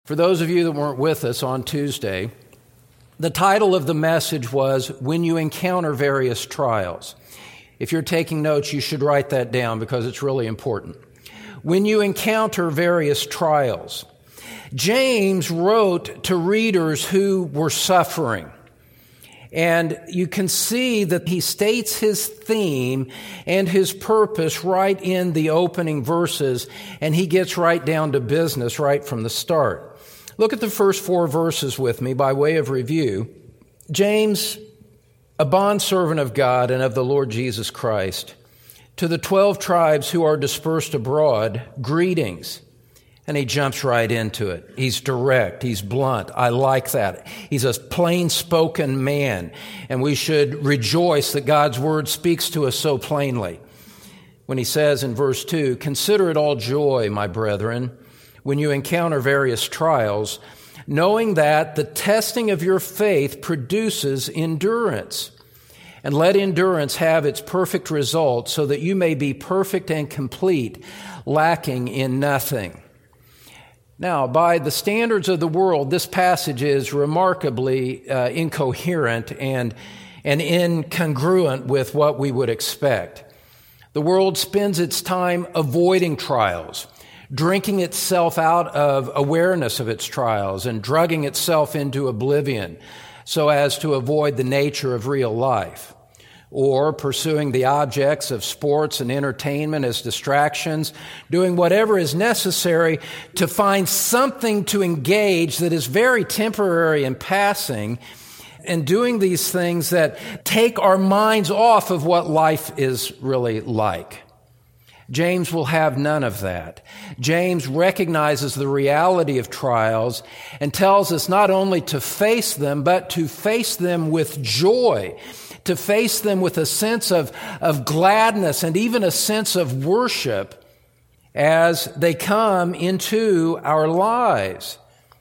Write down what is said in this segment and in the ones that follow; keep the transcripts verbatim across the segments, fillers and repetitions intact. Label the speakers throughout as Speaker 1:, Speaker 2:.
Speaker 1: For those of you that weren't with us on Tuesday, the title of the message was, When You Encounter Various Trials. If you're taking notes, you should write that down because it's really important. When you encounter various trials. James wrote to readers who were suffering. And you can see that he states his theme and his purpose right in the opening verses, and he gets right down to business right from the start. Look at the first four verses with me by way of review. James, a bondservant of God and of the Lord Jesus Christ, to the twelve tribes who are dispersed abroad, greetings. And he jumps right into it. He's direct. He's blunt. I like that. He's a plain-spoken man, and we should rejoice that God's word speaks to us so plainly. When he says in verse two, "Consider it all joy, my brethren, when you encounter various trials, knowing that the testing of your faith produces endurance. And let endurance have its perfect result, so that you may be perfect and complete, lacking in nothing." Now, by the standards of the world, this passage is remarkably uh, incoherent and, and incongruent with what we would expect. The world spends its time avoiding trials, drinking itself out of awareness of its trials and drugging itself into oblivion so as to avoid the nature of real life, or pursuing the objects of sports and entertainment as distractions, doing whatever is necessary to find something to engage that is very temporary and passing, and doing these things that take our minds off of what life is really like. James will have none of that. James recognizes the reality of trials and tells us not only to face them, but to face them with joy, to face them with a sense of, of gladness and even a sense of worship as they come into our lives.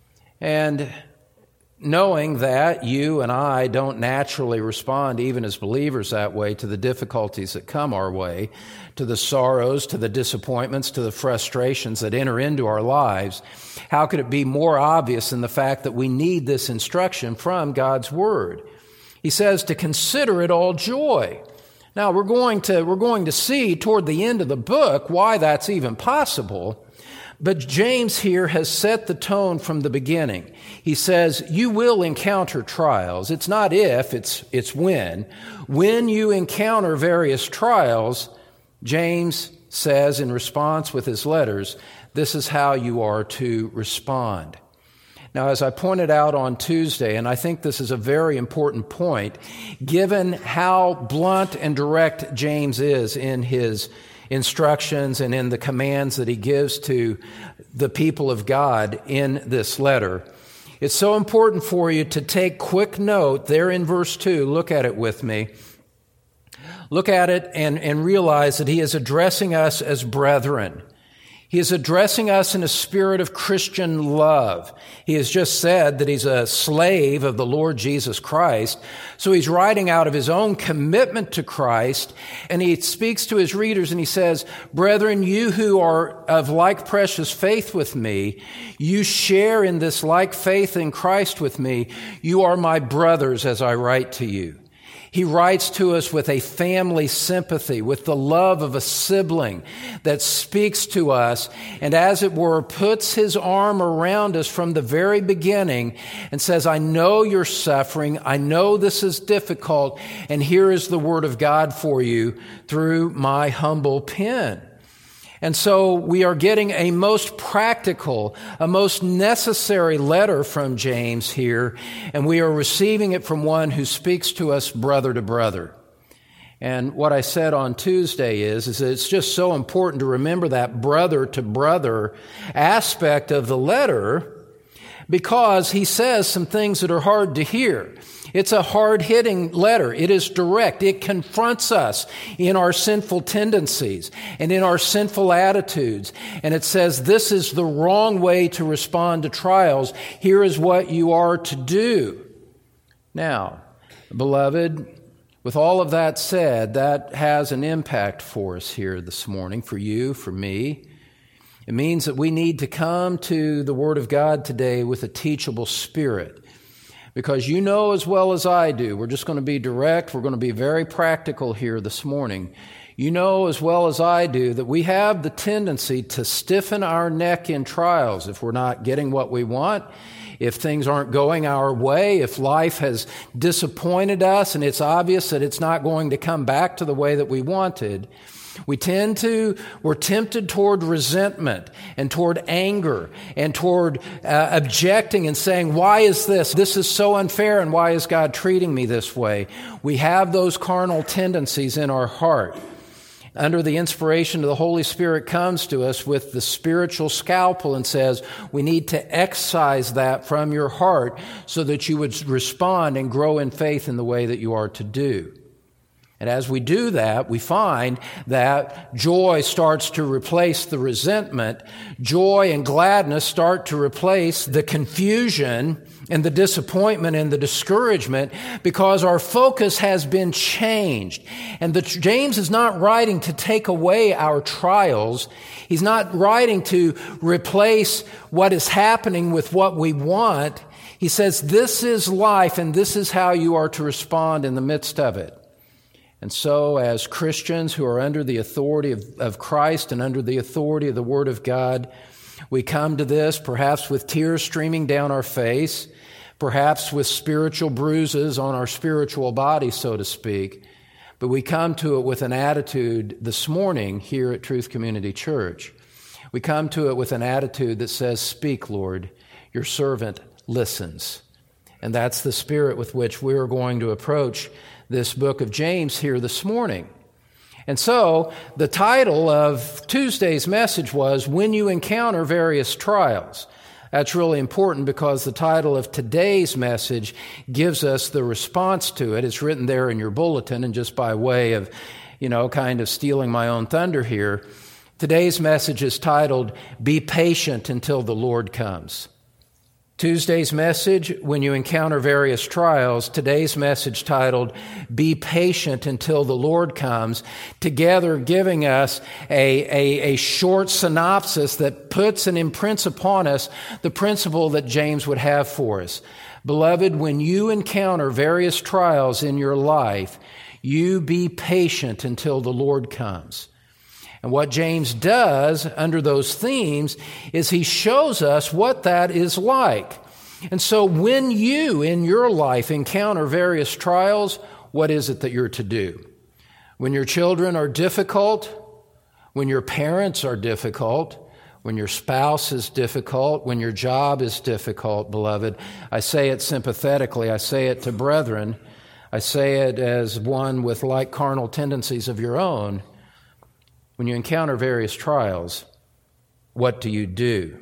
Speaker 1: And knowing that you and I don't naturally respond, even as believers, that way to the difficulties that come our way, to the sorrows, to the disappointments, to the frustrations that enter into our lives, how could it be more obvious than the fact that we need this instruction from God's Word? He says to consider it all joy. Now, we're going to, we're going to see toward the end of the book why that's even possible. But James here has set the tone from the beginning. He says, you will encounter trials. It's not if, it's, it's when. When you encounter various trials, James says in response with his letters, this is how you are to respond. Now, as I pointed out on Tuesday, and I think this is a very important point, given how blunt and direct James is in his instructions and in the commands that he gives to the people of God in this letter, it's so important for you to take quick note there in verse two. Look at it with me. Look at it and, and realize that he is addressing us as brethren. He is addressing us in a spirit of Christian love. He has just said that he's a slave of the Lord Jesus Christ. So he's writing out of his own commitment to Christ, and he speaks to his readers and he says, brethren, you who are of like precious faith with me, you share in this like faith in Christ with me. You are my brothers as I write to you. He writes to us with a family sympathy, with the love of a sibling that speaks to us and, as it were, puts his arm around us from the very beginning and says, I know you're suffering. I know this is difficult. And here is the word of God for you through my humble pen. And so we are getting a most practical, a most necessary letter from James here, and we are receiving it from one who speaks to us brother to brother. And what I said on Tuesday is, is that it's just so important to remember that brother to brother aspect of the letter, because he says some things that are hard to hear. It's a hard-hitting letter. It is direct. It confronts us in our sinful tendencies and in our sinful attitudes. And it says, this is the wrong way to respond to trials. Here is what you are to do. Now, beloved, with all of that said, that has an impact for us here this morning, for you, for me. It means that we need to come to the Word of God today with a teachable spirit. Because you know as well as I do, we're just going to be direct, we're going to be very practical here this morning. You know as well as I do that we have the tendency to stiffen our neck in trials if we're not getting what we want, if things aren't going our way, if life has disappointed us and it's obvious that it's not going to come back to the way that we wanted. We tend to, we're tempted toward resentment and toward anger and toward uh, objecting and saying, why is this? This is so unfair, and why is God treating me this way? We have those carnal tendencies in our heart. Under the inspiration of the Holy Spirit comes to us with the spiritual scalpel and says, we need to excise that from your heart so that you would respond and grow in faith in the way that you are to do. And as we do that, we find that joy starts to replace the resentment. Joy and gladness start to replace the confusion and the disappointment and the discouragement because our focus has been changed. And the, James is not writing to take away our trials. He's not writing to replace what is happening with what we want. He says, this is life and this is how you are to respond in the midst of it. And so as Christians who are under the authority of, of Christ and under the authority of the Word of God, we come to this perhaps with tears streaming down our face, perhaps with spiritual bruises on our spiritual body, so to speak. But we come to it with an attitude this morning here at Truth Community Church. We come to it with an attitude that says, speak, Lord, your servant listens. And that's the spirit with which we're going to approach this book of James here this morning. And so the title of Tuesday's message was, When You Encounter Various Trials. That's really important because the title of today's message gives us the response to it. It's written there in your bulletin, and just by way of, you know, kind of stealing my own thunder here, today's message is titled, Be Patient Until the Lord Comes. Tuesday's message, When You Encounter Various Trials. Today's message titled, Be Patient Until the Lord Comes, together giving us a, a, a short synopsis that puts and imprints upon us the principle that James would have for us. Beloved, when you encounter various trials in your life, you be patient until the Lord comes. And what James does under those themes is he shows us what that is like. And so when you in your life encounter various trials, what is it that you're to do? When your children are difficult, when your parents are difficult, when your spouse is difficult, when your job is difficult, beloved, I say it sympathetically, I say it to brethren, I say it as one with like carnal tendencies of your own. When you encounter various trials, what do you do?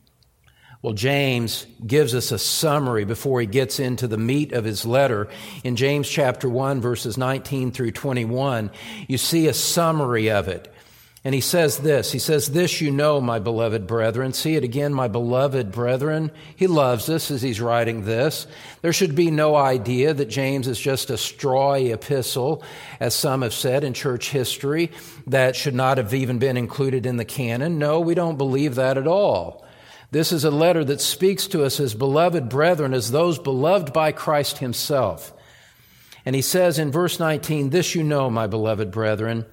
Speaker 1: Well, James gives us a summary before he gets into the meat of his letter. In James chapter one, verses nineteen through twenty-one, you see a summary of it. And he says this, he says, This you know, my beloved brethren. See it again, my beloved brethren. He loves us as he's writing this. There should be no idea that James is just a strawy epistle, as some have said in church history, that should not have even been included in the canon. No, we don't believe that at all. This is a letter that speaks to us as beloved brethren, as those beloved by Christ himself. And he says in verse nineteen, This you know, my beloved brethren,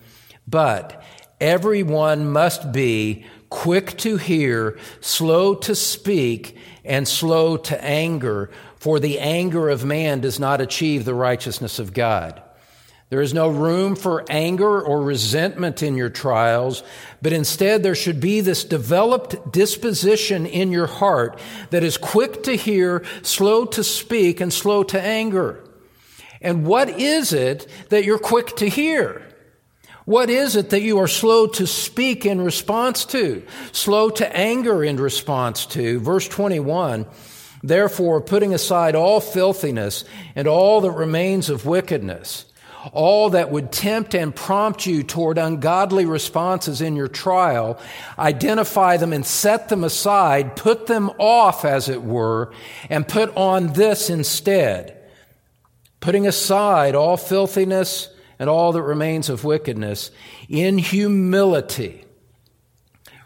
Speaker 1: but everyone must be quick to hear, slow to speak, and slow to anger, for the anger of man does not achieve the righteousness of God. There is no room for anger or resentment in your trials, but instead there should be this developed disposition in your heart that is quick to hear, slow to speak, and slow to anger. And what is it that you're quick to hear? What is it that you are slow to speak in response to, slow to anger in response to? Verse twenty-one, Therefore, putting aside all filthiness and all that remains of wickedness, all that would tempt and prompt you toward ungodly responses in your trial, identify them and set them aside, put them off, as it were, and put on this instead. Putting aside all filthiness and all that remains of wickedness, in humility,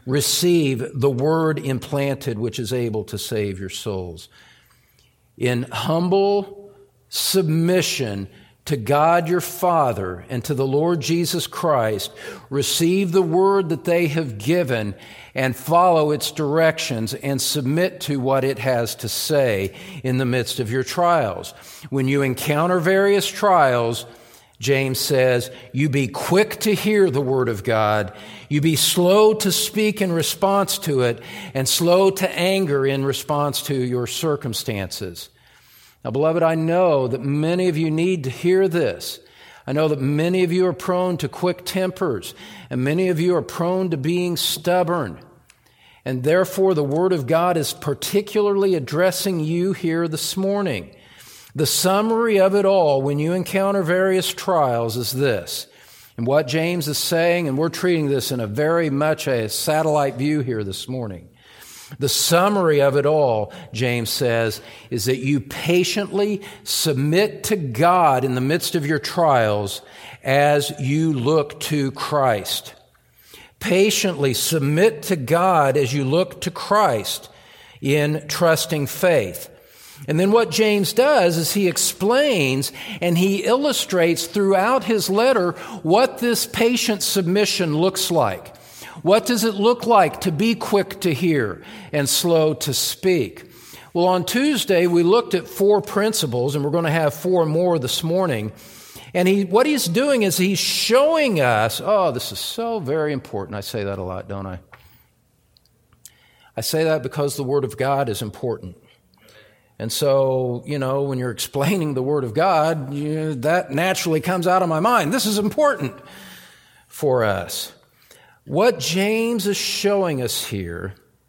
Speaker 1: receive the word implanted which is able to save your souls. In humble submission to God your Father and to the Lord Jesus Christ, receive the word that they have given and follow its directions and submit to what it has to say in the midst of your trials. When you encounter various trials, James says, you be quick to hear the word of God, you be slow to speak in response to it, and slow to anger in response to your circumstances. Now, beloved, I know that many of you need to hear this. I know that many of you are prone to quick tempers, and many of you are prone to being stubborn. And therefore, the Word of God is particularly addressing you here this morning. The summary of it all, when you encounter various trials, is this. And what James is saying, and we're treating this in a very much a satellite view here this morning. The summary of it all, James says, is that you patiently submit to God in the midst of your trials as you look to Christ. Patiently submit to God as you look to Christ in trusting faith. And then what James does is he explains and he illustrates throughout his letter what this patient submission looks like. What does it look like to be quick to hear and slow to speak? Well, on Tuesday, we looked at four principles, and we're going to have four more this morning. And he, what he's doing is he's showing us, oh, this is so very important. I say that a lot, don't I? I say that because the Word of God is important. And so, you know, when you're explaining the Word of God, you, that naturally comes out of my mind. This is important for us. What James is showing us here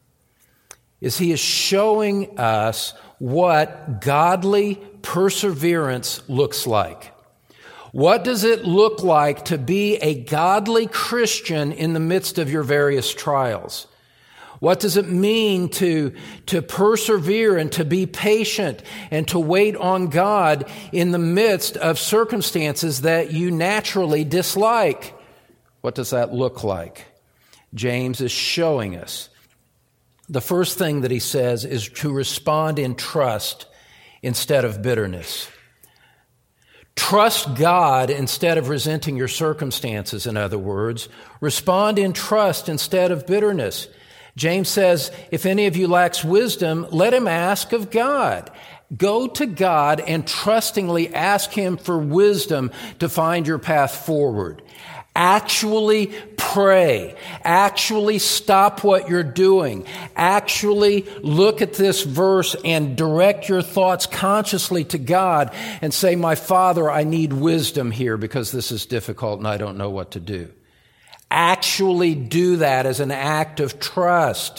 Speaker 1: is he is showing us what godly perseverance looks like. What does it look like to be a godly Christian in the midst of your various trials? What does it mean to, to persevere and to be patient and to wait on God in the midst of circumstances that you naturally dislike? What does that look like? James is showing us. The first thing that he says is to respond in trust instead of bitterness. Trust God instead of resenting your circumstances, in other words. Respond in trust instead of bitterness. James says, if any of you lacks wisdom, let him ask of God. Go to God and trustingly ask Him for wisdom to find your path forward. Actually pray. Actually stop what you're doing. Actually look at this verse and direct your thoughts consciously to God and say, my Father, I need wisdom here because this is difficult and I don't know what to do. Actually do that as an act of trust.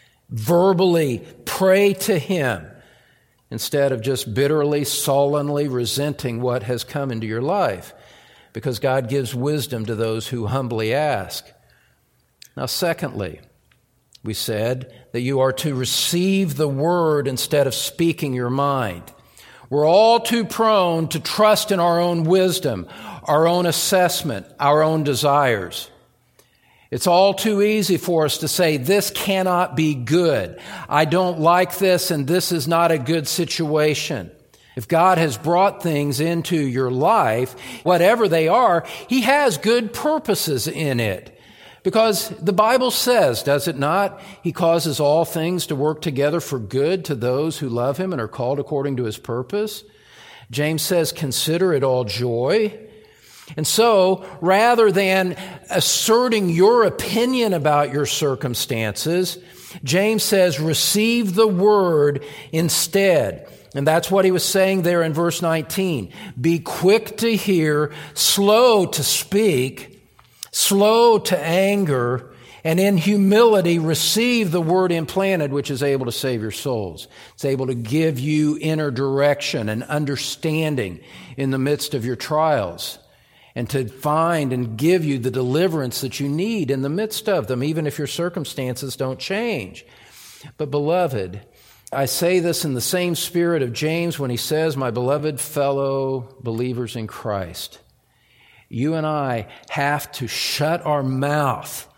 Speaker 1: Verbally pray to Him instead of just bitterly, sullenly resenting what has come into your life. Because God gives wisdom to those who humbly ask. Now, secondly, we said that you are to receive the word instead of speaking your mind. We're all too prone to trust in our own wisdom, our own assessment, our own desires. It's all too easy for us to say, this cannot be good. I don't like this, and this is not a good situation. If God has brought things into your life, whatever they are, He has good purposes in it. Because the Bible says, does it not? He causes all things to work together for good to those who love Him and are called according to His purpose. James says, consider it all joy. And so, rather than asserting your opinion about your circumstances, James says, receive the word instead. And that's what he was saying there in verse nineteen. Be quick to hear, slow to speak, slow to anger, and in humility receive the word implanted, which is able to save your souls. It's able to give you inner direction and understanding in the midst of your trials, and to find and give you the deliverance that you need in the midst of them, even if your circumstances don't change. But beloved, I say this in the same spirit of James when he says, my beloved fellow believers in Christ, you and I have to shut our mouth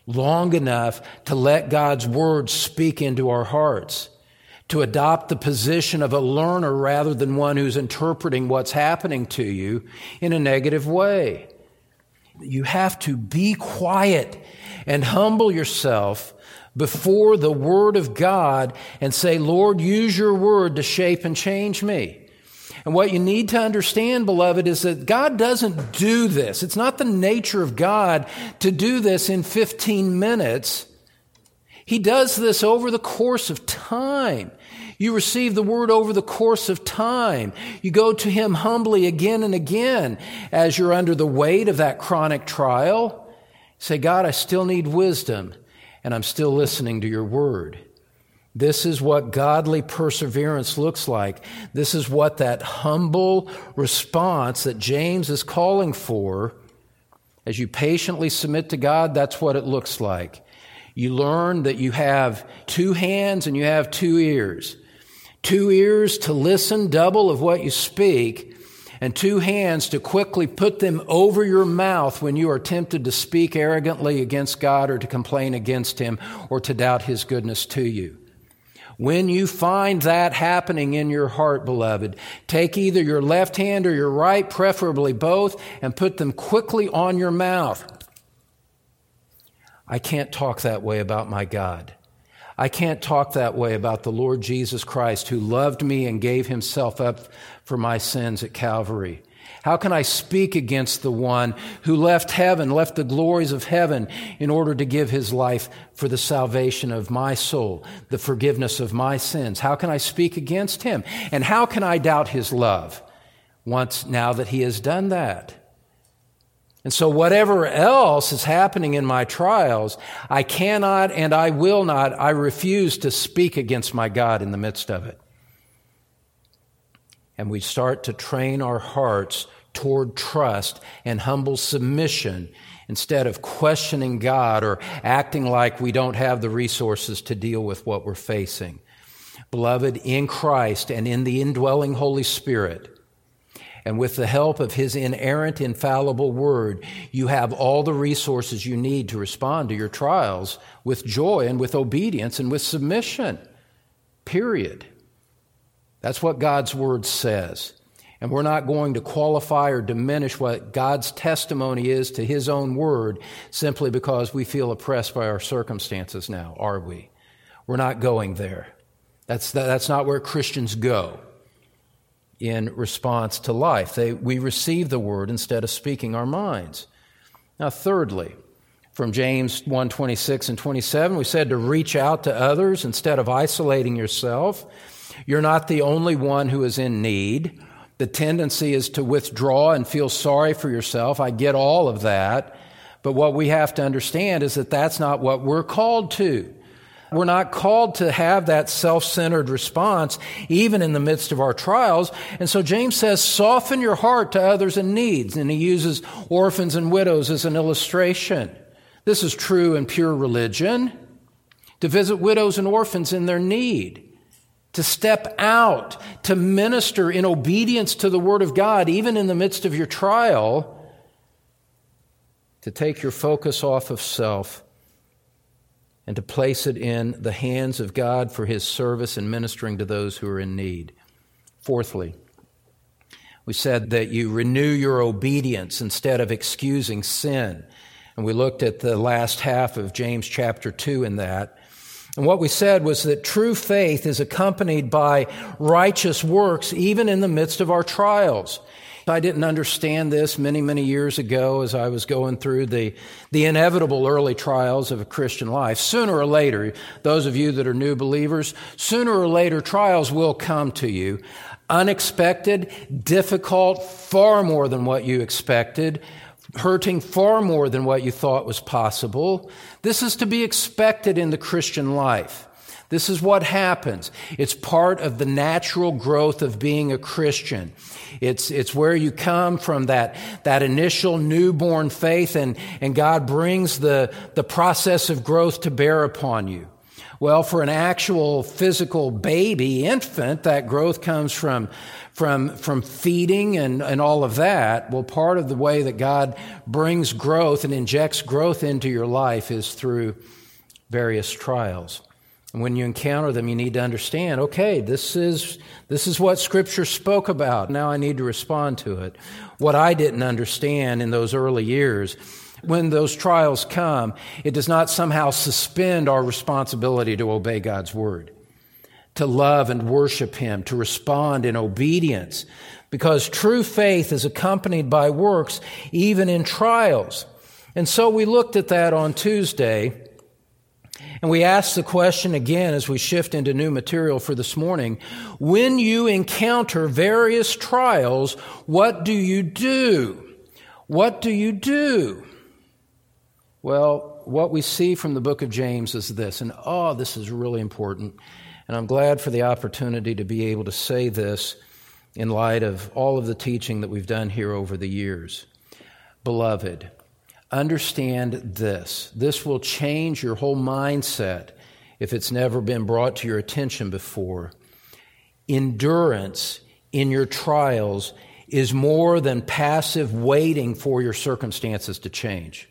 Speaker 1: long enough to let God's Word speak into our hearts, to adopt the position of a learner rather than one who's interpreting what's happening to you in a negative way. You have to be quiet and humble yourself before the Word of God and say, Lord, use your Word to shape and change me. And what you need to understand, beloved, is that God doesn't do this. It's not the nature of God to do this in fifteen minutes. He does this over the course of time. You receive the Word over the course of time. You go to Him humbly again and again as you're under the weight of that chronic trial. Say, God, I still need wisdom, and I'm still listening to your Word. This is what godly perseverance looks like. This is what that humble response that James is calling for. As you patiently submit to God, that's what it looks like. You learn that you have two hands and you have two ears. Two ears to listen, double of what you speak, and two hands to quickly put them over your mouth when you are tempted to speak arrogantly against God or to complain against Him or to doubt His goodness to you. When you find that happening in your heart, beloved, take either your left hand or your right, preferably both, and put them quickly on your mouth. I can't talk that way about my God. I can't talk that way about the Lord Jesus Christ, who loved me and gave Himself up for my sins at Calvary. How can I speak against the one who left heaven, left the glories of heaven in order to give His life for the salvation of my soul, the forgiveness of my sins? How can I speak against Him? And how can I doubt His love once now that He has done that? And so whatever else is happening in my trials, I cannot and I will not, I refuse to speak against my God in the midst of it. And we start to train our hearts toward trust and humble submission instead of questioning God or acting like we don't have the resources to deal with what we're facing. Beloved, in Christ and in the indwelling Holy Spirit, and with the help of His inerrant, infallible Word, you have all the resources you need to respond to your trials with joy and with obedience and with submission. Period. That's what God's Word says. And we're not going to qualify or diminish what God's testimony is to His own Word simply because we feel oppressed by our circumstances now, are we? We're not going there. That's, that's not where Christians go in response to life. They, we receive the Word instead of speaking our minds. Now, thirdly, from James one twenty-six and twenty-seven, we said to reach out to others instead of isolating yourself. You're not the only one who is in need. The tendency is to withdraw and feel sorry for yourself. I get all of that. But what we have to understand is that that's not what we're called to. We're not called to have that self-centered response even in the midst of our trials. And so James says, soften your heart to others in need. And he uses orphans and widows as an illustration. This is true in pure religion, to visit widows and orphans in their need, to step out, to minister in obedience to the Word of God, even in the midst of your trial, to take your focus off of self and to place it in the hands of God for His service and ministering to those who are in need. Fourthly, we said that you renew your obedience instead of excusing sin. And we looked at the last half of James chapter two in that. And what we said was that true faith is accompanied by righteous works even in the midst of our trials. I didn't understand this many, many years ago as I was going through the, the inevitable early trials of a Christian life. Sooner or later, those of you that are new believers, sooner or later trials will come to you. Unexpected, difficult, far more than what you expected, hurting far more than what you thought was possible. This is to be expected in the Christian life. This is what happens. It's part of the natural growth of being a Christian. It's, it's where you come from that, that initial newborn faith, and, and God brings the, the process of growth to bear upon you. Well, for an actual physical baby, infant, that growth comes from from from feeding and, and all of that. Well, part of the way that God brings growth and injects growth into your life is through various trials. And when you encounter them, you need to understand, okay, this is this is what Scripture spoke about. Now I need to respond to it. What I didn't understand in those early years, when those trials come, it does not somehow suspend our responsibility to obey God's word, to love and worship Him, to respond in obedience, because true faith is accompanied by works even in trials. And so we looked at that on Tuesday, and we asked the question again as we shift into new material for this morning. When you encounter various trials, what do you do? What do you do? Well, what we see from the book of James is this, and oh, this is really important, and I'm glad for the opportunity to be able to say this in light of all of the teaching that we've done here over the years. Beloved, understand this. This will change your whole mindset if it's never been brought to your attention before. Endurance in your trials is more than passive waiting for your circumstances to change.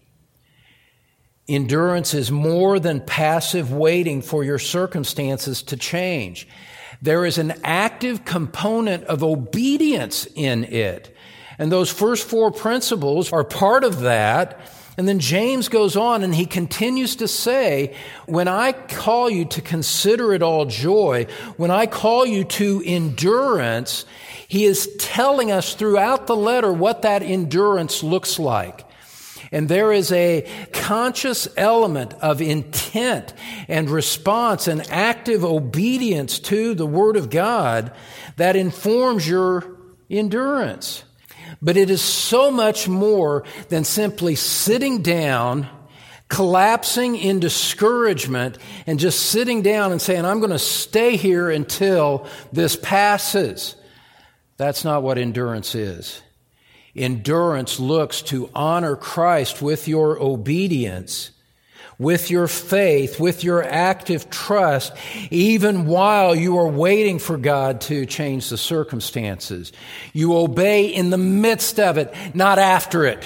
Speaker 1: Endurance is more than passive waiting for your circumstances to change. There is an active component of obedience in it. And those first four principles are part of that. And then James goes on and he continues to say, when I call you to consider it all joy, when I call you to endurance, he is telling us throughout the letter what that endurance looks like. And there is a conscious element of intent and response and active obedience to the Word of God that informs your endurance. But it is so much more than simply sitting down, collapsing in discouragement, and just sitting down and saying, I'm going to stay here until this passes. That's not what endurance is. Endurance looks to honor Christ with your obedience, with your faith, with your active trust, even while you are waiting for God to change the circumstances. You obey in the midst of it, not after it.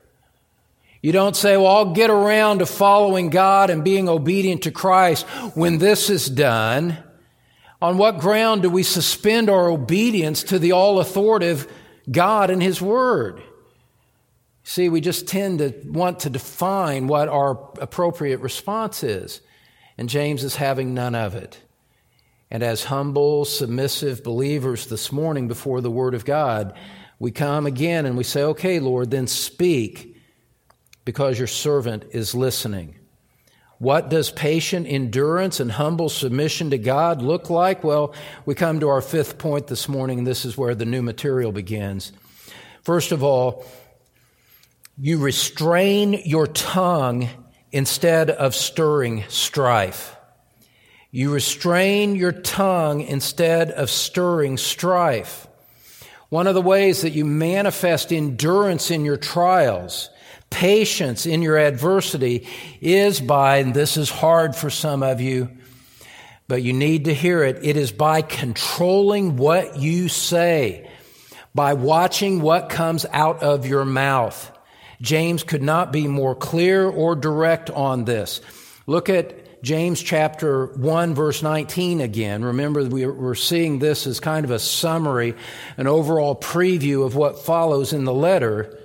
Speaker 1: You don't say, well, I'll get around to following God and being obedient to Christ when this is done. On what ground do we suspend our obedience to the all-authoritative God and His Word? See, we just tend to want to define what our appropriate response is. And James is having none of it. And as humble, submissive believers this morning before the Word of God, we come again and we say, okay, Lord, then speak, because your servant is listening. What does patient endurance and humble submission to God look like? Well, we come to our fifth point this morning, and this is where the new material begins. First of all, you restrain your tongue instead of stirring strife. You restrain your tongue instead of stirring strife. One of the ways that you manifest endurance in your trials, patience in your adversity, is by, and this is hard for some of you, but you need to hear it, it is by controlling what you say, by watching what comes out of your mouth. James could not be more clear or direct on this. Look at James chapter one, verse nineteen again. Remember, we're seeing this as kind of a summary, an overall preview of what follows in the letter.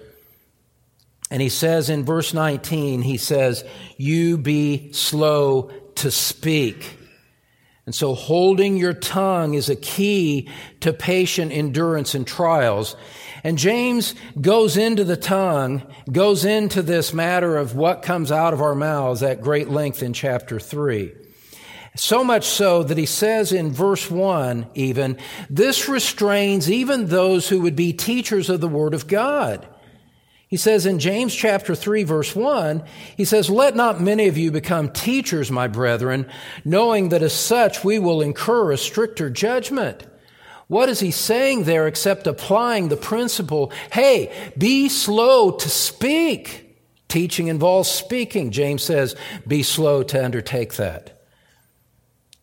Speaker 1: And he says in verse nineteen, he says, you be slow to speak. And so holding your tongue is a key to patient endurance in trials. And James goes into the tongue, goes into this matter of what comes out of our mouths at great length in chapter three. So much so that he says in verse one even, this restrains even those who would be teachers of the Word of God. He says in James chapter three, verse one, he says, let not many of you become teachers, my brethren, knowing that as such we will incur a stricter judgment. What is he saying there except applying the principle, hey, be slow to speak. Teaching involves speaking. James says, be slow to undertake that.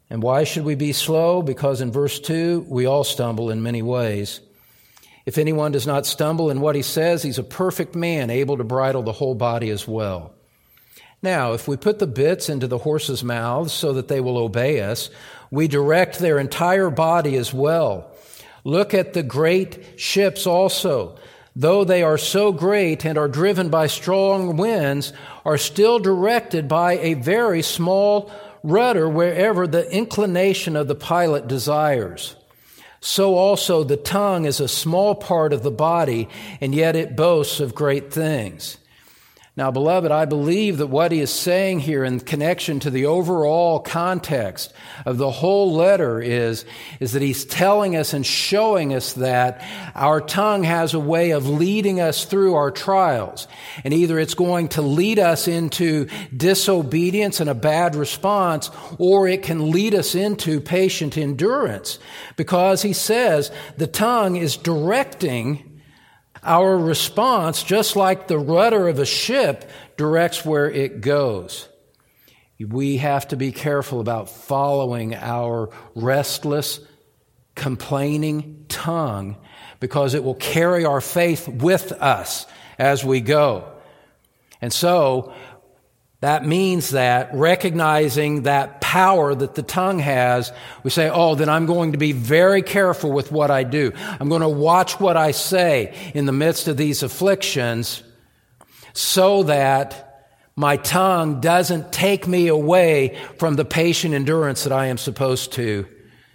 Speaker 1: And why should we be slow? Because in verse two, we all stumble in many ways. If anyone does not stumble in what he says, he's a perfect man, able to bridle the whole body as well. Now, if we put the bits into the horses' mouths so that they will obey us, we direct their entire body as well. Look at the great ships also. Though they are so great and are driven by strong winds, are still directed by a very small rudder wherever the inclination of the pilot desires. So also the tongue is a small part of the body, and yet it boasts of great things. Now, beloved, I believe that what he is saying here in connection to the overall context of the whole letter is, is that he's telling us and showing us that our tongue has a way of leading us through our trials. And either it's going to lead us into disobedience and a bad response, or it can lead us into patient endurance. Because he says the tongue is directing our response, just like the rudder of a ship directs where it goes. We have to be careful about following our restless, complaining tongue, because it will carry our faith with us as we go. And so, that means that recognizing that power that the tongue has, we say, oh, then I'm going to be very careful with what I do. I'm going to watch what I say in the midst of these afflictions so that my tongue doesn't take me away from the patient endurance that I am supposed to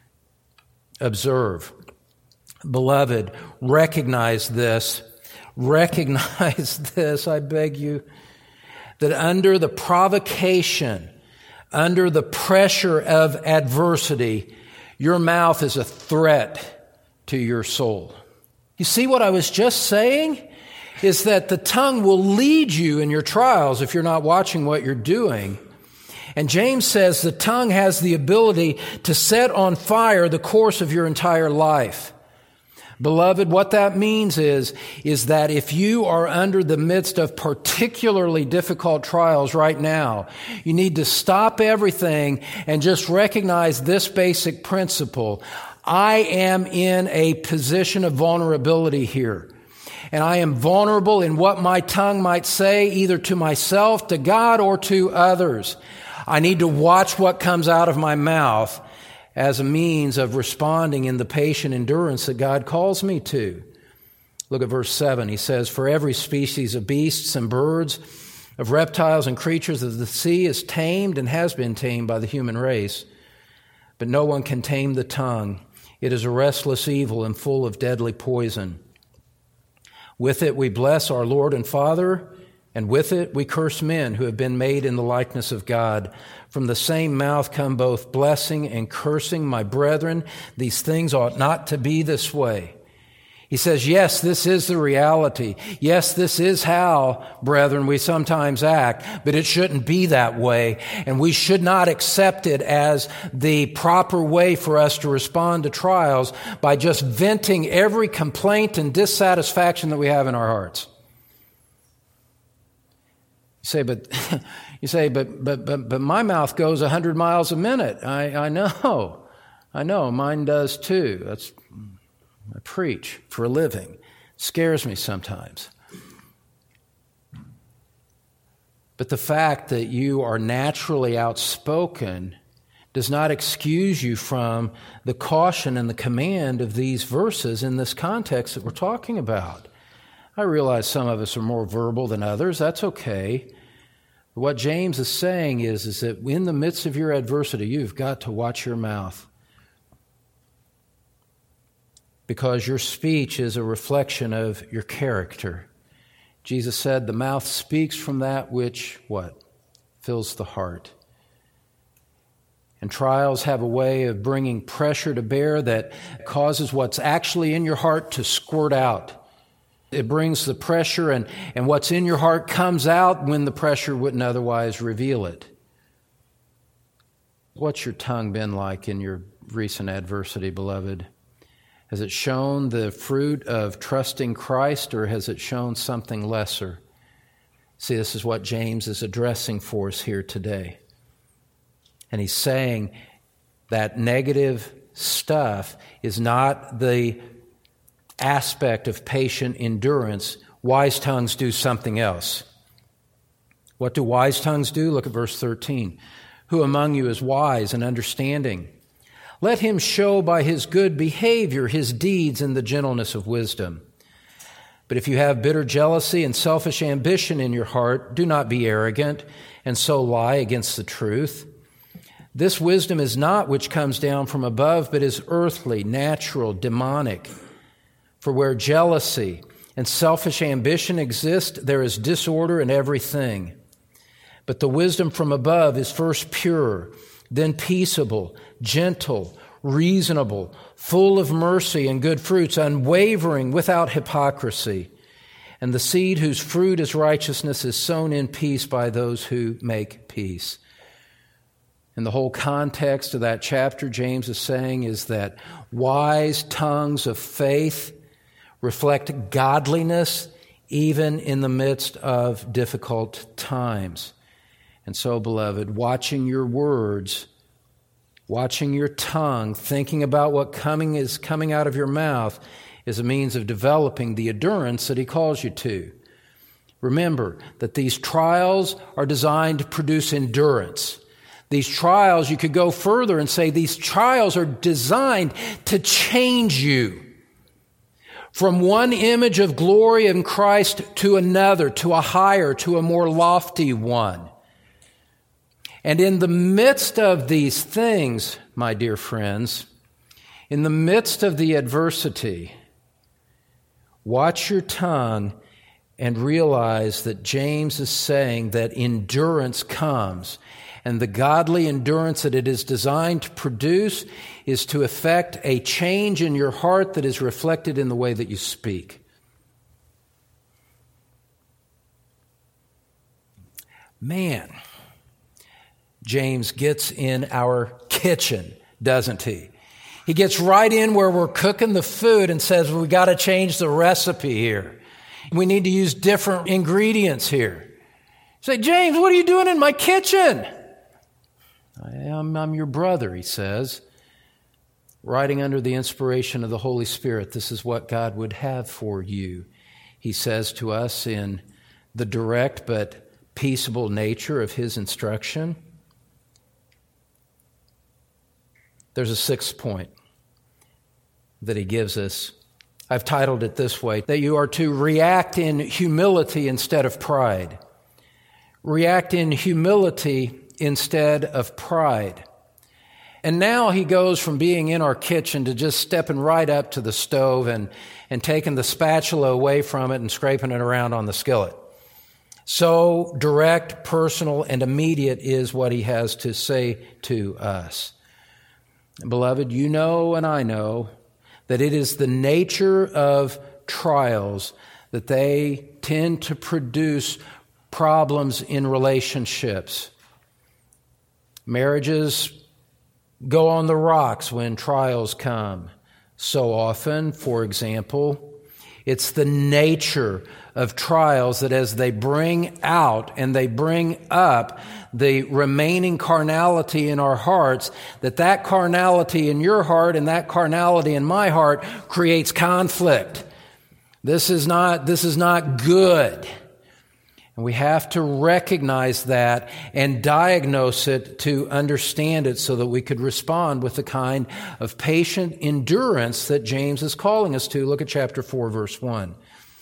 Speaker 1: observe. Beloved, recognize this. Recognize this, I beg you. That under the provocation, under the pressure of adversity, your mouth is a threat to your soul. You see what I was just saying? Is that the tongue will lead you in your trials if you're not watching what you're doing. And James says the tongue has the ability to set on fire the course of your entire life. Beloved, what that means is, is that if you are under the midst of particularly difficult trials right now, you need to stop everything and just recognize this basic principle. I am in a position of vulnerability here. And I am vulnerable in what my tongue might say, either to myself, to God, or to others. I need to watch what comes out of my mouth as a means of responding in the patient endurance that God calls me to. Look at verse seven. He says, for every species of beasts and birds, of reptiles and creatures of the sea is tamed and has been tamed by the human race. But no one can tame the tongue. It is a restless evil and full of deadly poison. With it we bless our Lord and Father, and with it we curse men who have been made in the likeness of God. From the same mouth come both blessing and cursing. My brethren, these things ought not to be this way. He says, yes, this is the reality. Yes, this is how, brethren, we sometimes act, but it shouldn't be that way. And we should not accept it as the proper way for us to respond to trials by just venting every complaint and dissatisfaction that we have in our hearts. You say, but you say, but but but but my mouth goes a hundred miles a minute. I, I know, I know, mine does too. That's I preach for a living. It scares me sometimes. But the fact that you are naturally outspoken does not excuse you from the caution and the command of these verses in this context that we're talking about. I realize some of us are more verbal than others. That's okay. But what James is saying is, is that in the midst of your adversity, you've got to watch your mouth. Because your speech is a reflection of your character. Jesus said, the mouth speaks from that which, what? Fills the heart. And trials have a way of bringing pressure to bear that causes what's actually in your heart to squirt out. It brings the pressure, and, and what's in your heart comes out when the pressure wouldn't otherwise reveal it. What's your tongue been like in your recent adversity, beloved? Has it shown the fruit of trusting Christ, or has it shown something lesser? See, this is what James is addressing for us here today. And he's saying, That negative stuff is not the aspect of patient endurance. Wise tongues do something else. What do wise tongues do? Look at verse thirteen. Who among you is wise and understanding? Let him show by his good behavior his deeds in the gentleness of wisdom. But if you have bitter jealousy and selfish ambition in your heart, do not be arrogant and so lie against the truth. This wisdom is not which comes down from above, but is earthly, natural, demonic. For where jealousy and selfish ambition exist, there is disorder in everything. But the wisdom from above is first pure, then peaceable, gentle, reasonable, full of mercy and good fruits, unwavering, without hypocrisy. And the seed whose fruit is righteousness is sown in peace by those who make peace. And the whole context of that chapter, James is saying, is that wise tongues of faith reflect godliness even in the midst of difficult times. And so, beloved, watching your words, watching your tongue, thinking about what coming is coming out of your mouth is a means of developing the endurance that he calls you to. Remember that these trials are designed to produce endurance. These trials, you could go further and say these trials are designed to change you from one image of glory in Christ to another, to a higher, to a more lofty one. And in the midst of these things, my dear friends, in the midst of the adversity, watch your tongue and realize that James is saying that endurance comes. And the godly endurance that it is designed to produce is to effect a change in your heart that is reflected in the way that you speak. Man, James gets in our kitchen, doesn't he? He gets right in where we're cooking the food and says, we got to change the recipe here. We need to use different ingredients here. Say, James, what are you doing in my kitchen? I am, I'm your brother, he says. Writing under the inspiration of the Holy Spirit, this is what God would have for you. He says to us in the direct but peaceable nature of his instruction. There's a sixth point that he gives us. I've titled it this way, that you are to react in humility instead of pride. React in humility instead of pride. And now he goes from being in our kitchen to just stepping right up to the stove and, and taking the spatula away from it and scraping it around on the skillet. So direct, personal, and immediate is what he has to say to us. Beloved, you know and I know that it is the nature of trials that they tend to produce problems in relationships. Marriages go on the rocks when trials come. So often, for example, it's the nature of trials that as they bring out and they bring up the remaining carnality in our hearts, that that carnality in your heart and that carnality in my heart creates conflict. This is not, this is not good. And we have to recognize that and diagnose it to understand it so that we could respond with the kind of patient endurance that James is calling us to. Look at chapter four, verse one.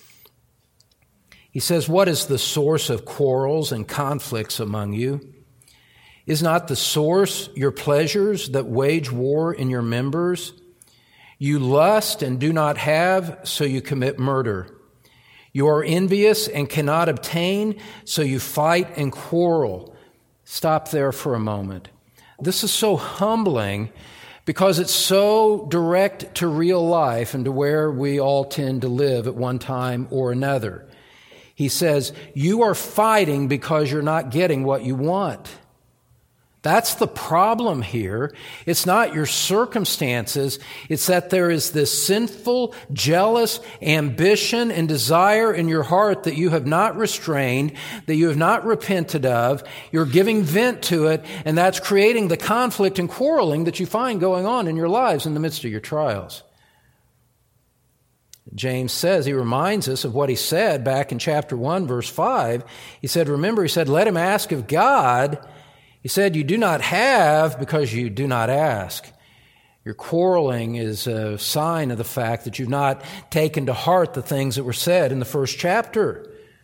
Speaker 1: He says, what is the source of quarrels and conflicts among you? Is not the source your pleasures that wage war in your members? You lust and do not have, so you commit murder. You are envious and cannot obtain, so you fight and quarrel. Stop there for a moment. This is so humbling because it's so direct to real life and to where we all tend to live at one time or another. He says, you are fighting because you're not getting what you want. That's the problem here. It's not your circumstances. It's that there is this sinful, jealous ambition and desire in your heart that you have not restrained, that you have not repented of. You're giving vent to it, and that's creating the conflict and quarreling that you find going on in your lives in the midst of your trials. James says, he reminds us of what he said back in chapter one, verse five. He said, remember, he said, let him ask of God. He said, you do not have because you do not ask. Your quarreling is a sign of the fact that you've not taken to heart the things that were said in the first chapter.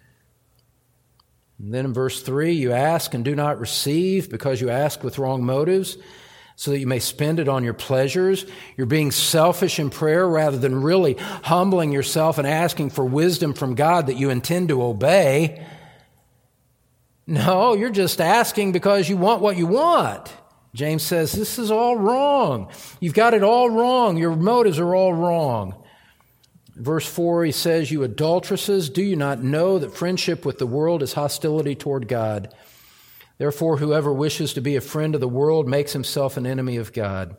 Speaker 1: And then in verse three, you ask and do not receive because you ask with wrong motives, so that you may spend it on your pleasures. You're being selfish in prayer rather than really humbling yourself and asking for wisdom from God that you intend to obey. No, you're just asking because you want what you want. James says this is all wrong. You've got it all wrong. Your motives are all wrong. Verse four, he says, you adulteresses, do you not know that friendship with the world is hostility toward God? Therefore, whoever wishes to be a friend of the world makes himself an enemy of God.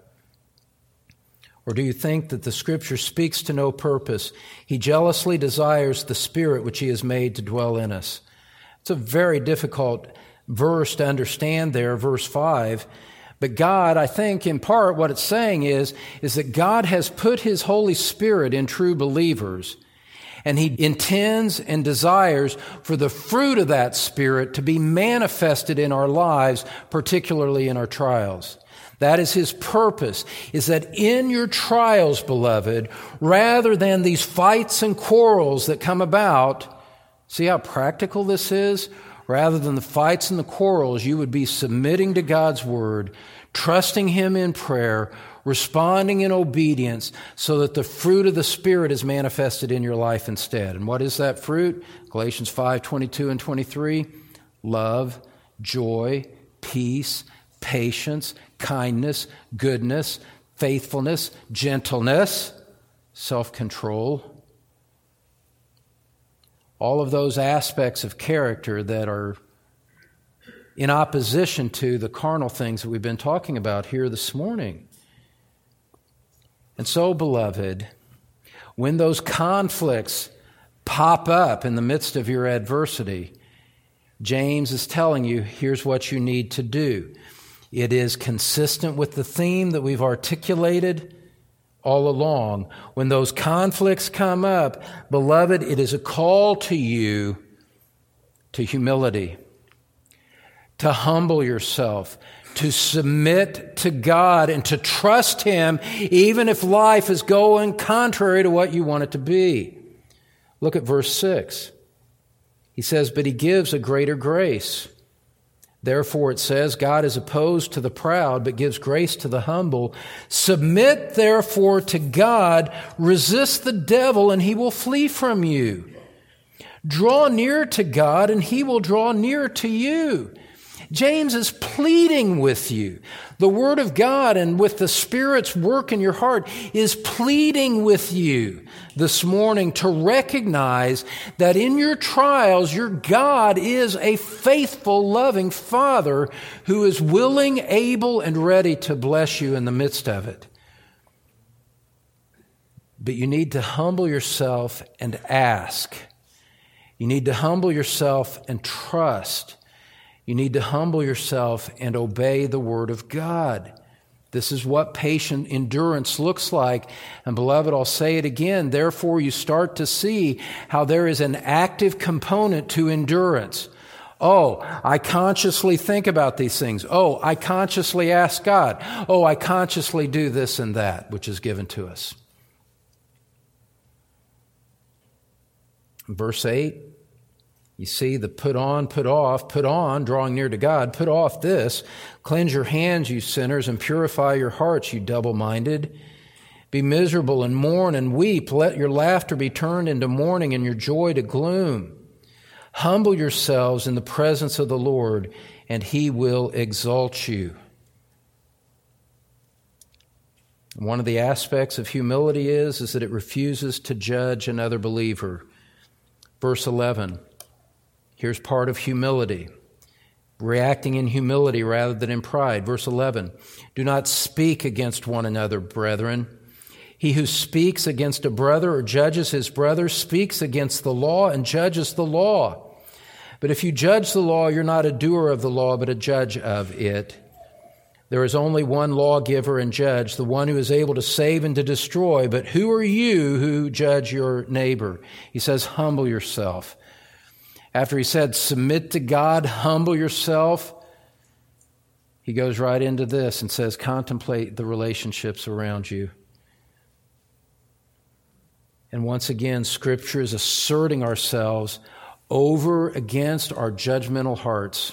Speaker 1: Or do you think that the Scripture speaks to no purpose? He jealously desires the Spirit which He has made to dwell in us. It's a very difficult verse to understand there, verse five. But God, I think, in part, what it's saying is, is that God has put His Holy Spirit in true believers, and He intends and desires for the fruit of that Spirit to be manifested in our lives, particularly in our trials. That is His purpose, is that in your trials, beloved, rather than these fights and quarrels that come about, see how practical this is? Rather than the fights and the quarrels, you would be submitting to God's Word, trusting Him in prayer, responding in obedience so that the fruit of the Spirit is manifested in your life instead. And what is that fruit? Galatians five, twenty-two and twenty-three. Love, joy, peace, patience, kindness, goodness, faithfulness, gentleness, self-control. All of those aspects of character that are in opposition to the carnal things that we've been talking about here this morning. And so, beloved, when those conflicts pop up in the midst of your adversity, James is telling you, here's what you need to do. It is consistent with the theme that we've articulated all along. When those conflicts come up, beloved, it is a call to you to humility, to humble yourself, to submit to God and to trust Him even if life is going contrary to what you want it to be. Look at verse six. He says, but He gives a greater grace. Therefore, it says, God is opposed to the proud, but gives grace to the humble. Submit, therefore, to God. Resist the devil, and he will flee from you. Draw near to God, and He will draw near to you. James is pleading with you. The Word of God and with the Spirit's work in your heart is pleading with you this morning to recognize that in your trials, your God is a faithful, loving Father who is willing, able, and ready to bless you in the midst of it. But you need to humble yourself and ask. You need to humble yourself and trust. You need to humble yourself and obey the Word of God. This is what patient endurance looks like. And beloved, I'll say it again. Therefore, you start to see how there is an active component to endurance. Oh, I consciously think about these things. Oh, I consciously ask God. Oh, I consciously do this and that, which is given to us. Verse eight. You see the put on, put off, put on, drawing near to God, put off this. Cleanse your hands, you sinners, and purify your hearts, you double-minded. Be miserable and mourn and weep. Let your laughter be turned into mourning and your joy to gloom. Humble yourselves in the presence of the Lord, and He will exalt you. One of the aspects of humility is, is that it refuses to judge another believer. Verse eleven. Here's part of humility. reacting in humility rather than in pride. Verse eleven, do not speak against one another, brethren. He who speaks against a brother or judges his brother speaks against the law and judges the law. But if you judge the law, you're not a doer of the law, but a judge of it. There is only one lawgiver and judge, the one who is able to save and to destroy. But who are you who judge your neighbor? He says, humble yourself. After he said, submit to God, humble yourself, he goes right into this and says, contemplate the relationships around you. And once again, Scripture is asserting ourselves over against our judgmental hearts.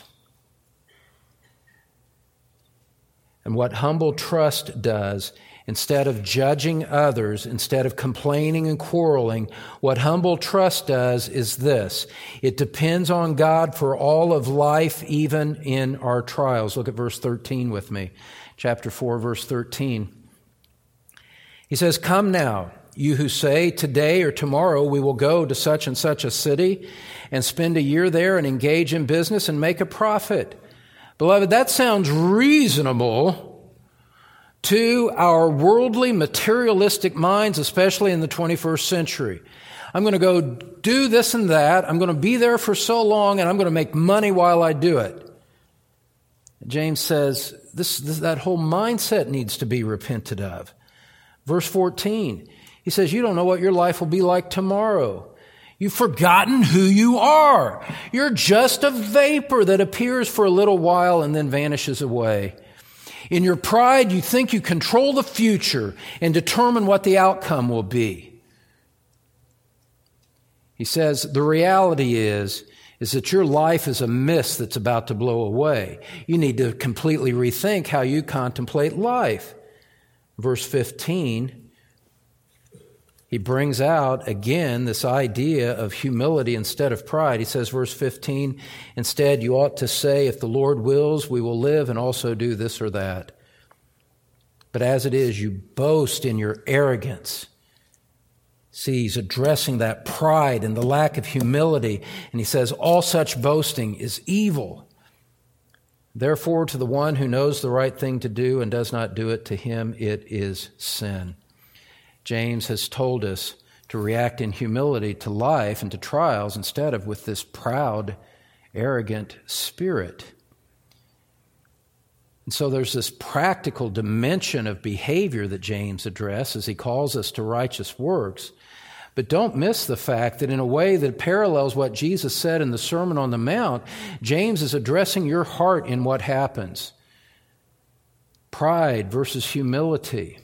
Speaker 1: And what humble trust does, instead of judging others, instead of complaining and quarreling, what humble trust does is this. It depends on God for all of life, even in our trials. Look at verse thirteen with me. Chapter four, verse thirteen. He says, come now, you who say, today or tomorrow we will go to such and such a city and spend a year there and engage in business and make a profit. Beloved, that sounds reasonable to our worldly, materialistic minds, especially in the twenty-first century. I'm going to go do this and that. I'm going to be there for so long, and I'm going to make money while I do it. James says this, this that whole mindset needs to be repented of. Verse fourteen, he says, you don't know what your life will be like tomorrow. You've forgotten who you are. You're just a vapor that appears for a little while and then vanishes away. In your pride, you think you control the future and determine what the outcome will be. He says, the reality is, is that your life is a mist that's about to blow away. You need to completely rethink how you contemplate life. Verse fifteen, he brings out again this idea of humility instead of pride. He says, verse fifteen, instead you ought to say, if the Lord wills, we will live and also do this or that. But as it is, you boast in your arrogance. See, he's addressing that pride and the lack of humility. And he says, all such boasting is evil. Therefore, to the one who knows the right thing to do and does not do it, to him it is sin. James has told us to react in humility to life and to trials instead of with this proud, arrogant spirit. And so there's this practical dimension of behavior that James addresses. He calls us to righteous works. But don't miss the fact that in a way that parallels what Jesus said in the Sermon on the Mount, James is addressing your heart in what happens. Pride versus humility.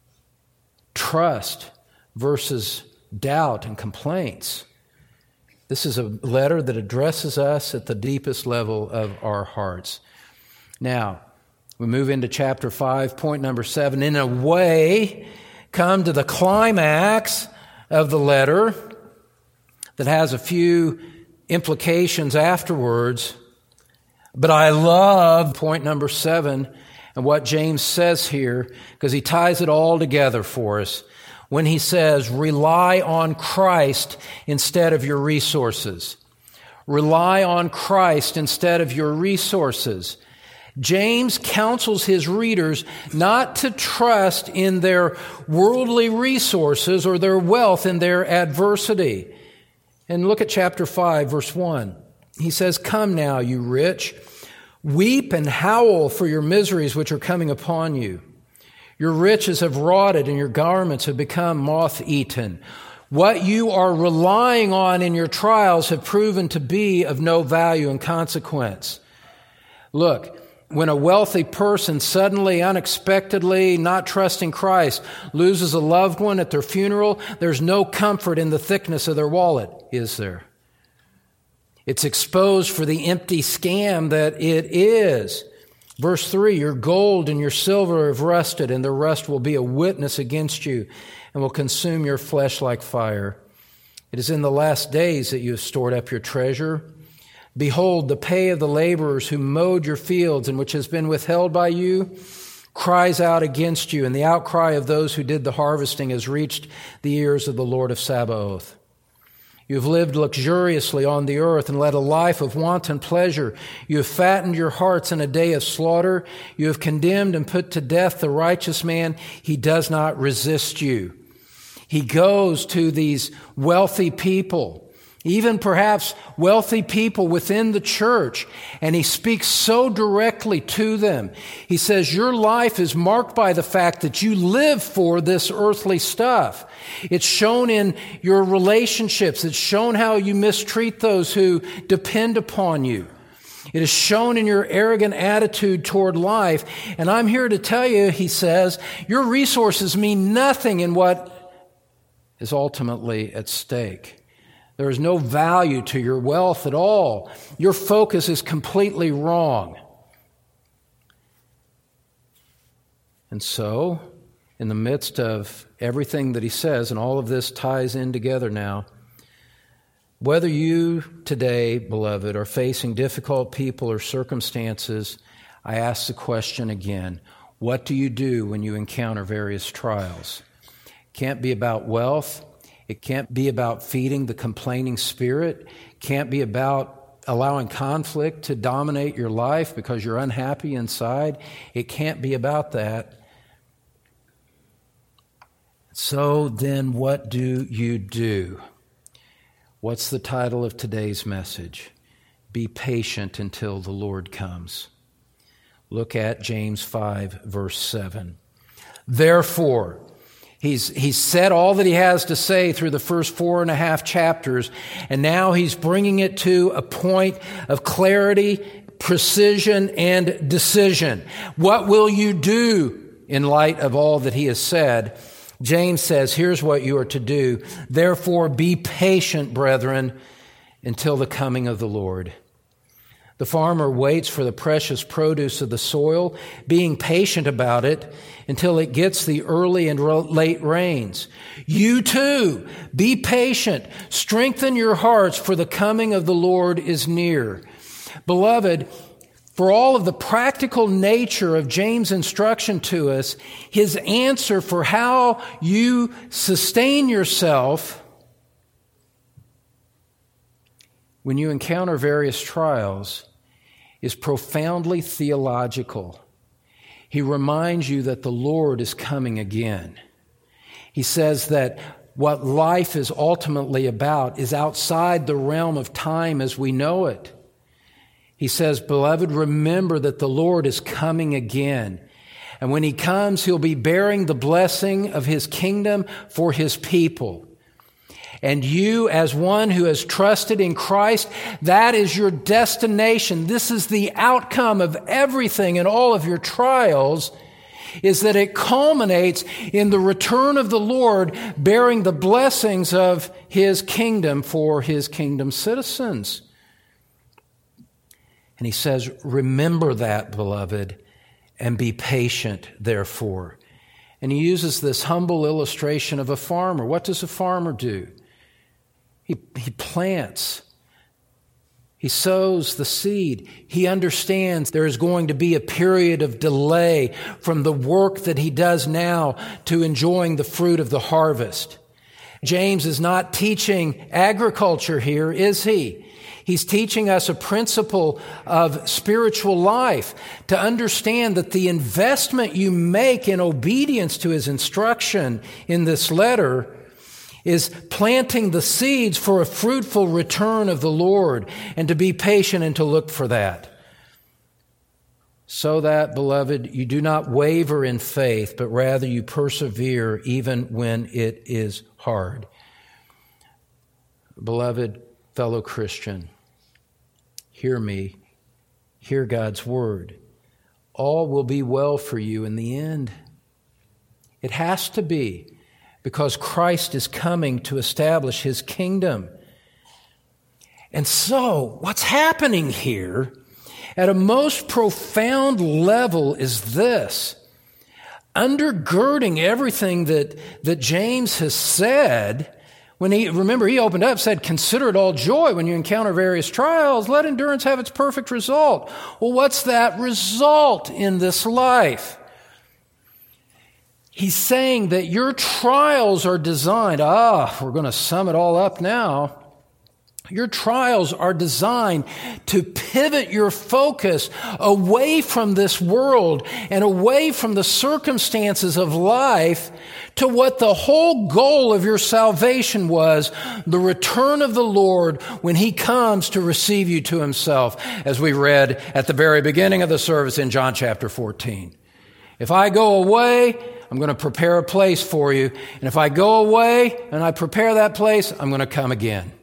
Speaker 1: Trust versus doubt and complaints. This is a letter that addresses us at the deepest level of our hearts. Now, we move into chapter five, point number seven. In a way, come to the climax of the letter that has a few implications afterwards. But I love point number seven and what James says here, because he ties it all together for us when he says, rely on Christ instead of your resources. Rely on Christ instead of your resources. James counsels his readers not to trust in their worldly resources or their wealth in their adversity. And look at chapter five, verse one. He says, come now, you rich, weep and howl for your miseries which are coming upon you. Your riches have rotted and your garments have become moth-eaten. What you are relying on in your trials have proven to be of no value and consequence. Look, when a wealthy person suddenly, unexpectedly, not trusting Christ, loses a loved one at their funeral, there's no comfort in the thickness of their wallet, is there? It's exposed for the empty scam that it is. Verse three, your gold and your silver have rusted, and their rust will be a witness against you and will consume your flesh like fire. It is in the last days that you have stored up your treasure. Behold, the pay of the laborers who mowed your fields and which has been withheld by you cries out against you, and the outcry of those who did the harvesting has reached the ears of the Lord of Sabaoth. You have lived luxuriously on the earth and led a life of wanton pleasure. You have fattened your hearts in a day of slaughter. You have condemned and put to death the righteous man. He does not resist you. He goes to these wealthy people, even perhaps wealthy people within the church, and he speaks so directly to them. He says, your life is marked by the fact that you live for this earthly stuff. It's shown in your relationships. It's shown how you mistreat those who depend upon you. It is shown in your arrogant attitude toward life. And I'm here to tell you, he says, your resources mean nothing in what is ultimately at stake. There is no value to your wealth at all. Your focus is completely wrong. And so, in the midst of everything that he says, and all of this ties in together now, whether you today, beloved, are facing difficult people or circumstances, I ask the question again, what do you do when you encounter various trials? It can't be about wealth. It can't be about feeding the complaining spirit. It can't be about allowing conflict to dominate your life because you're unhappy inside. It can't be about that. So then what do you do? What's the title of today's message? Be patient until the Lord comes. Look at James five, verse seven. Therefore, He's, he's said all that he has to say through the first four and a half chapters, and now he's bringing it to a point of clarity, precision, and decision. What will you do in light of all that he has said? James says, here's what you are to do. Therefore, be patient, brethren, until the coming of the Lord. The farmer waits for the precious produce of the soil, being patient about it until it gets the early and late rains. You too, be patient. Strengthen your hearts, for the coming of the Lord is near. Beloved, for all of the practical nature of James' instruction to us, his answer for how you sustain yourself when you encounter various trials is profoundly theological. He reminds you that the Lord is coming again. He says that what life is ultimately about is outside the realm of time as we know it. He says, beloved, remember that the Lord is coming again. And when he comes, he'll be bearing the blessing of his kingdom for his people. And you, as one who has trusted in Christ, that is your destination. This is the outcome of everything in all of your trials, is that it culminates in the return of the Lord bearing the blessings of his kingdom for his kingdom citizens. And he says, remember that, beloved, and be patient, therefore. And he uses this humble illustration of a farmer. What does a farmer do? He, he plants. He sows the seed. He understands there is going to be a period of delay from the work that he does now to enjoying the fruit of the harvest. James is not teaching agriculture here, is he? He's teaching us a principle of spiritual life, to understand that the investment you make in obedience to his instruction in this letter is planting the seeds for a fruitful return of the Lord, and to be patient and to look for that. So that, beloved, you do not waver in faith, but rather you persevere even when it is hard. Beloved fellow Christian, hear me, hear God's word. All will be well for you in the end. It has to be, because Christ is coming to establish his kingdom. And so, what's happening here at a most profound level is this. Undergirding everything that, that James has said, when he, remember, he opened up, said, consider it all joy when you encounter various trials. Let endurance have its perfect result. Well, what's that result in this life? He's saying that your trials are designed, ah, we're going to sum it all up now. Your trials are designed to pivot your focus away from this world and away from the circumstances of life to what the whole goal of your salvation was, the return of the Lord when He comes to receive you to Himself, as we read at the very beginning of the service in John chapter fourteen. If I go away, I'm going to prepare a place for you. And if I go away and I prepare that place, I'm going to come again.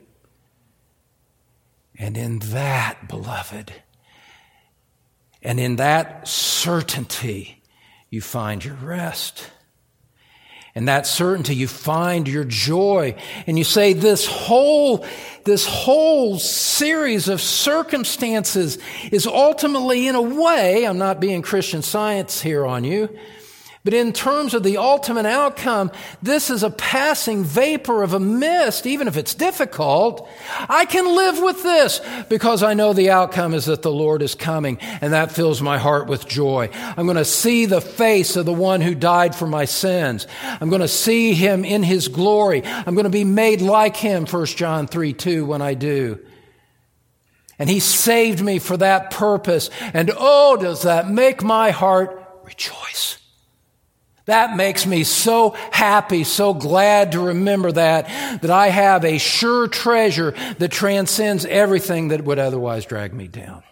Speaker 1: And in that, beloved, and in that certainty, you find your rest. In that certainty, you find your joy. And you say, this whole, this whole series of circumstances is ultimately, in a way, I'm not being Christian Science here on you, but in terms of the ultimate outcome, this is a passing vapor of a mist. Even if it's difficult, I can live with this because I know the outcome is that the Lord is coming, and that fills my heart with joy. I'm going to see the face of the one who died for my sins. I'm going to see Him in His glory. I'm going to be made like Him, First John three two, when I do. And He saved me for that purpose. And oh, does that make my heart rejoice. That makes me so happy, so glad to remember that, that I have a sure treasure that transcends everything that would otherwise drag me down.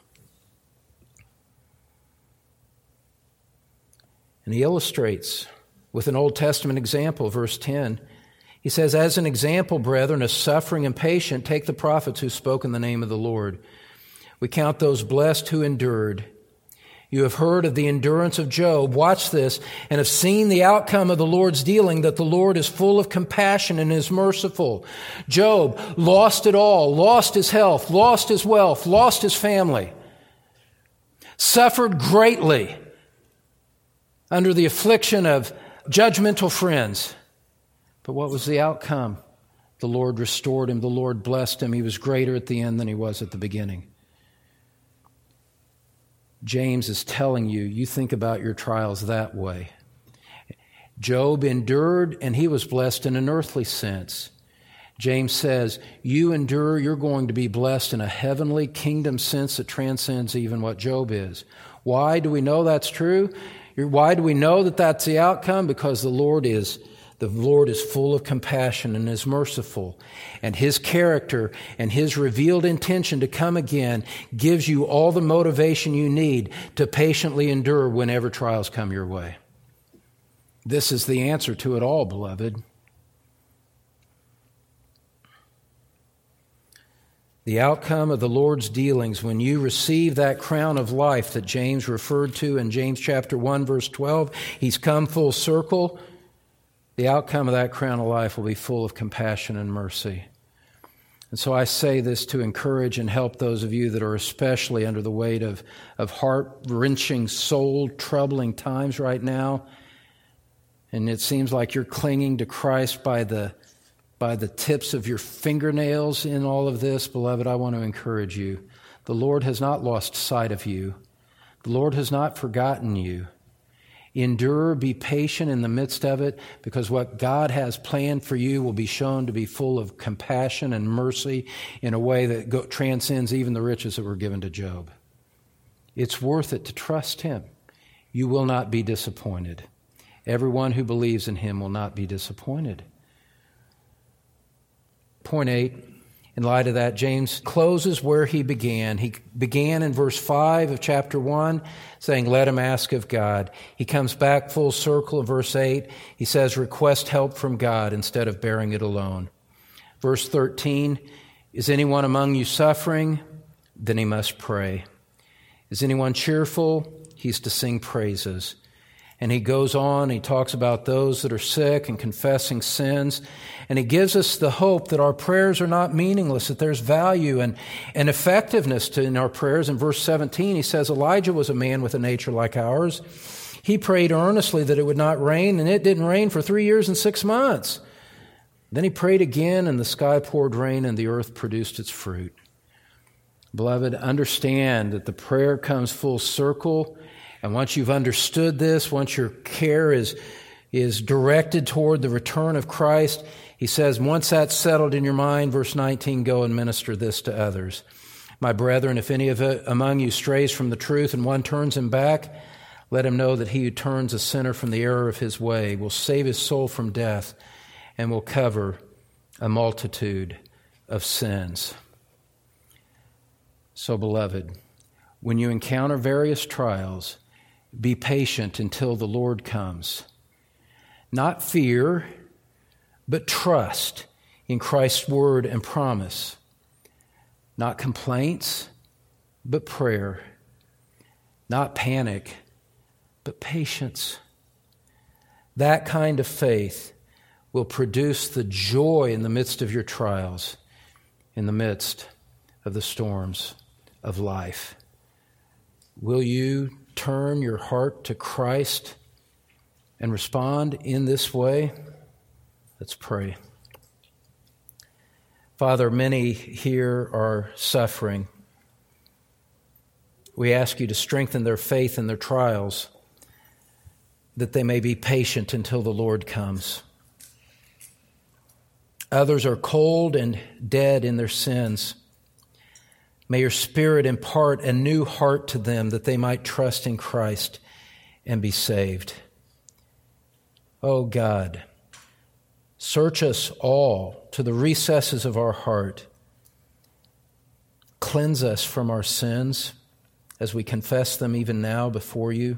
Speaker 1: And he illustrates with an Old Testament example, verse ten. He says, as an example, brethren, of suffering and patient, take the prophets who spoke in the name of the Lord. We count those blessed who endured. You have heard of the endurance of Job, watch this, and have seen the outcome of the Lord's dealing, that the Lord is full of compassion and is merciful. Job lost it all, lost his health, lost his wealth, lost his family, suffered greatly under the affliction of judgmental friends. But what was the outcome? The Lord restored him, the Lord blessed him. He was greater at the end than he was at the beginning. James is telling you, you think about your trials that way. Job endured, and he was blessed in an earthly sense. James says, you endure, you're going to be blessed in a heavenly kingdom sense that transcends even what Job is. Why do we know that's true? Why do we know that that's the outcome? Because the Lord is The Lord is full of compassion and is merciful. And His character and His revealed intention to come again gives you all the motivation you need to patiently endure whenever trials come your way. This is the answer to it all, beloved. The outcome of the Lord's dealings when you receive that crown of life that James referred to in James chapter one, verse twelve, He's come full circle. The outcome of that crown of life will be full of compassion and mercy. And so I say this to encourage and help those of you that are especially under the weight of, of heart-wrenching, soul-troubling times right now. And it seems like you're clinging to Christ by the, by the tips of your fingernails in all of this. Beloved, I want to encourage you. The Lord has not lost sight of you. The Lord has not forgotten you. Endure, be patient in the midst of it, because what God has planned for you will be shown to be full of compassion and mercy in a way that go, transcends even the riches that were given to Job. It's worth it to trust Him. You will not be disappointed. Everyone who believes in Him will not be disappointed. Point eight. In light of that, James closes where he began. He began in verse five of chapter one, saying, let him ask of God. He comes back full circle in verse eight. He says, request help from God instead of bearing it alone. Verse thirteen, is anyone among you suffering? Then he must pray. Is anyone cheerful? He's to sing praises. And he goes on, he talks about those that are sick and confessing sins. And he gives us the hope that our prayers are not meaningless, that there's value and, and effectiveness to, in our prayers. In verse seventeen, he says, Elijah was a man with a nature like ours. He prayed earnestly that it would not rain, and it didn't rain for three years and six months. Then he prayed again, and the sky poured rain, and the earth produced its fruit. Beloved, understand that the prayer comes full circle. And once you've understood this, once your care is is directed toward the return of Christ. He says, once that's settled in your mind, verse nineteen, go and minister this to others. My brethren, if any of it among you strays from the truth and one turns him back, let him know that he who turns a sinner from the error of his way will save his soul from death and will cover a multitude of sins. So, beloved, when you encounter various trials, be patient until the Lord comes. Not fear, but trust in Christ's word and promise. Not complaints, but prayer. Not panic, but patience. That kind of faith will produce the joy in the midst of your trials, in the midst of the storms of life. Will you turn your heart to Christ and respond in this way? Let's pray. Father, many here are suffering. We ask you to strengthen their faith in their trials, that they may be patient until the Lord comes. Others are cold and dead in their sins. May your Spirit impart a new heart to them that they might trust in Christ and be saved. Oh God, search us all to the recesses of our heart. Cleanse us from our sins as we confess them even now before you.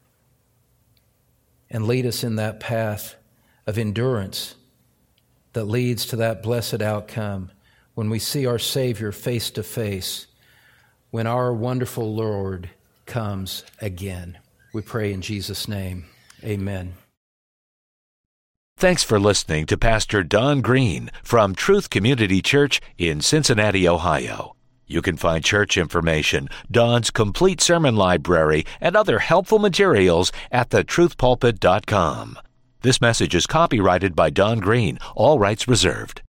Speaker 1: And lead us in that path of endurance that leads to that blessed outcome when we see our Savior face to face, when our wonderful Lord comes again. We pray in Jesus' name. Amen.
Speaker 2: Thanks for listening to Pastor Don Green from Truth Community Church in Cincinnati, Ohio. You can find church information, Don's complete sermon library, and other helpful materials at the truth pulpit dot com. This message is copyrighted by Don Green, all rights reserved.